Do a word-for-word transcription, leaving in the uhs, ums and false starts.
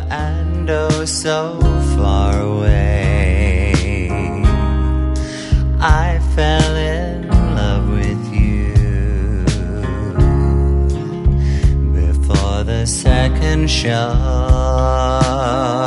and oh so far away. I fell in love with you before the second show.